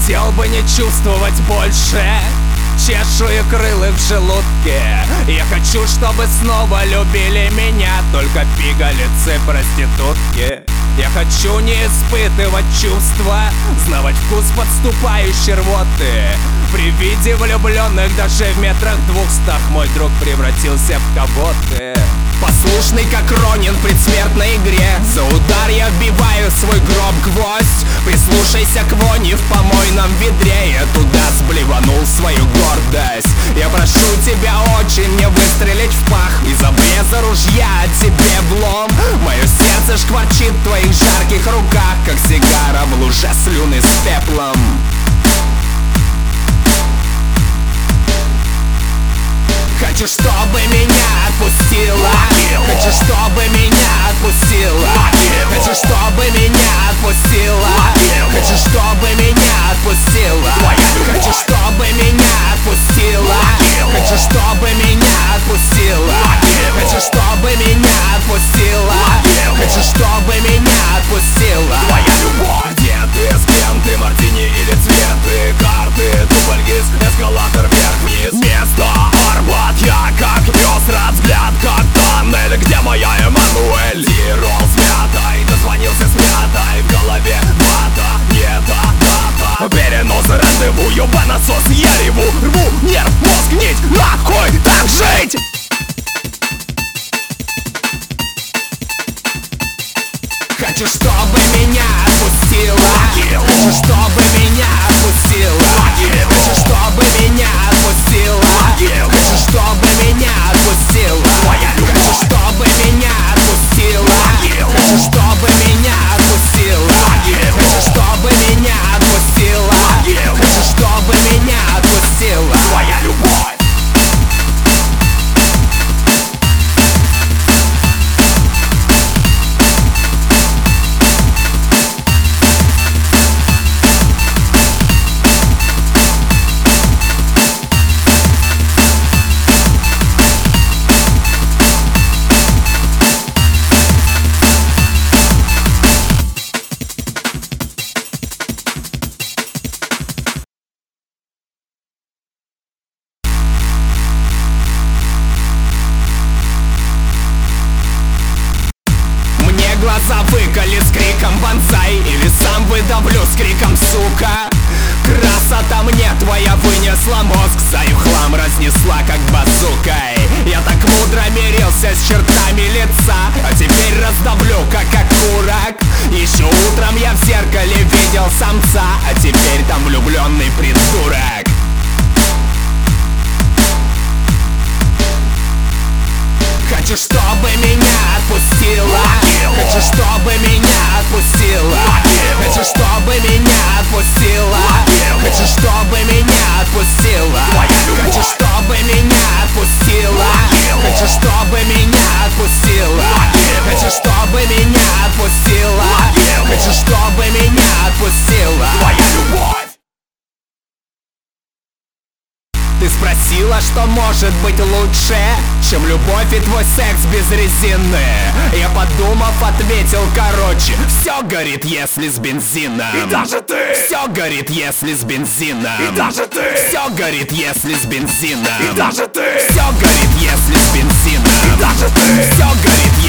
хотел бы не чувствовать больше чешуекрылых в желудке. Я хочу, чтобы снова любили меня только пигалицы-проститутки. Я хочу не испытывать чувства, знавать вкус подступающей рвоты. При виде влюбленных даже в метрах 200 мой друг превратился в кого-то. Послушный как Ронин в предсмертной игре, за удар я вбиваю свой гроб гвоздь. Прислушайся к вони в помойном ведре, я туда сблеванул свою гордость. Я прошу тебя очень не выстрелить в пах из обреза ружья тебе влом. Мое сердце шкварчит в твоих жарких руках, как сигара в луже слюны с пеплом. Хочу, чтобы меня отпустила. Хочу, чтобы меня отпустила. Хочу, чтобы меня отпустила. Хочу, чтобы меня отпустила. Хочу, чтобы меня отпустила. Хочу, чтобы меня отпустила. Хочу, чтобы меня отпустила. Хочу, чтобы меня отпустила. Твоя любовь. Где ты, с кем ты, мартини или цветы? Карты, дубль, гис, эскалатор вверх-вниз. Место Арбат. Я как пес, рад взгляд, как тоннель. Где моя Эммануэль? Тирол с мятой, дозвонился с мятой. В голове вата, не та дата. Перенос, рандеву, ёба насос. Я реву, рву, нерв, мозг нить. Нахуй так жить! Хочу, чтобы меня отпустила. Хочу, чтобы меня отпустила. Хочу, чтобы меня отпустила. Хочу, чтобы меня отпустила. Хочу, чтобы меня отпустила. Хочу, чтобы меня отпустила. Хочу, чтобы меня отпустила. Хочу, чтобы меня отпустила. Твоя любовь. Глаза выколи с криком «Бонсай!» Или сам выдавлю с криком «Сука!» Красота мне твоя вынесла мозг, Заю хлам разнесла как базукой. Я так мудро мирился с чертами лица, а теперь раздавлю как окурок. Еще утром я в зеркале видел самца, а теперь там влюбленный придурок. Хочу, чтобы меня отпустила. Хочу, чтобы меня отпустила. Хочу, чтобы меня отпустила. Хочу, чтобы меня отпустила. Хочу, чтобы меня отпустила. Хочу, чтобы меня отпустила. Хочу, чтобы меня отпустила. Хочу, чтобы меня отпустила. Твоя любовь. Ты спросила, что может быть лучше, чем любовь и твой секс без резины. Я подумав, ответил короче: все горит, если с бензином. И даже ты. Все горит, если с бензином. И даже ты. Все горит, если с бензином. И даже ты. Все горит, если с бензином. И даже ты. Все горит,